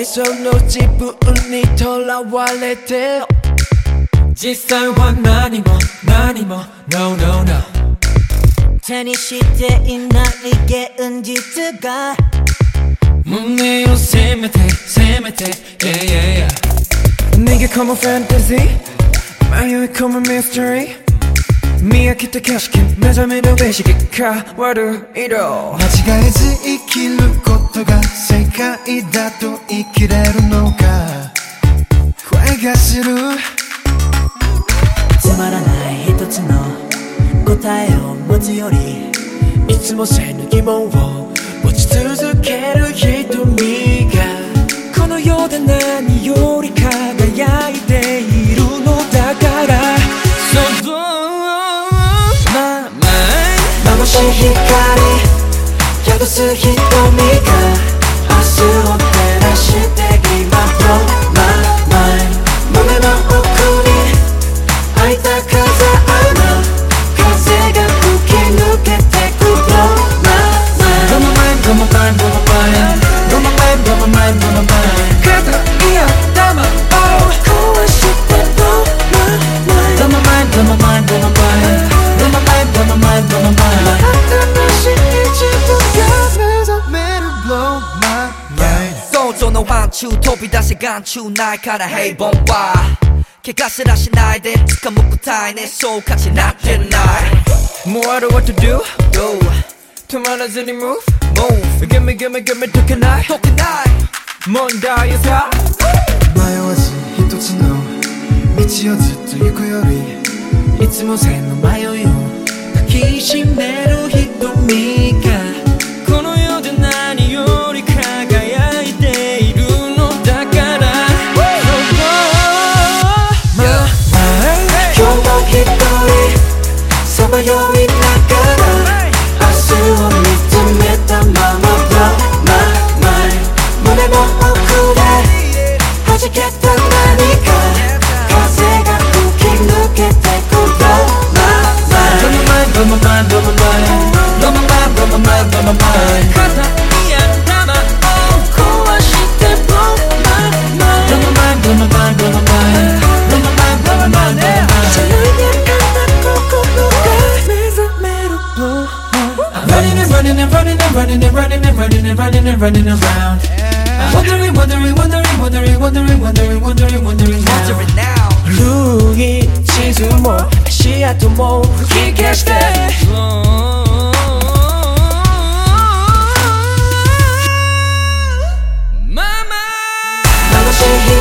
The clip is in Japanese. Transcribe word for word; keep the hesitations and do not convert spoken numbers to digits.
理想の自分にとらわれて実際は何も何も No no no 手にしていない現実が胸を責めて責めて Yeah yeah yeah 逃げ込むファンタジー迷い込むミステリー見飽きた景色目覚めの景色変わる色間違えず生きることが正解だと生きれるのか声がするつまらない一つの答えを持つよりいつもせぬ疑問を持ち続ける瞳がこの世で何より輝いているのだからSo don't my mind 眩しい光宿す瞳が明日を照らして今 Blow my mind 胸の奥に開いた風穴風が吹き抜けてく Blow my mind Blow my mind blow my mind blow my mind blow my mind blow my mind blow my mind 肩いや頭を壊して Blow my mind Blow my mind blow my mind blow my mind blow my mind blow my mind blow my mind 新しい自分が目覚める Blow my mind 想像の範疇飛び出せ眼中ないから平凡は怪我すらしないで掴む答えねそう価値なってないもうある what to do Do 止まらずに move Move Gimme gimme gimme 解けない解けない問題よさ迷わず一つの道をずっと行くよりいつも線の迷いを抱きしめる瞳がこの世で何より輝いているのだから今日も一人さまよいながら明日を見つめたまま Blow my mind 胸の奥で弾けた何か風が吹き抜けてく Blow my mind Blow my mind blow my mind blow my mind blow my mind blow my mind blow my mind 肩いや頭を壊して Blow my mind Blow my mind blow my mind blow my mind blow my mind blow my mind blow my mind さらやかな心が目覚める Blow Running and running and running and running and running and running and running and running around Wondering wondering wondering wondering wondering wondering wondering wondering now Wondering now 古い地図も足跡も吹き消して眩しい光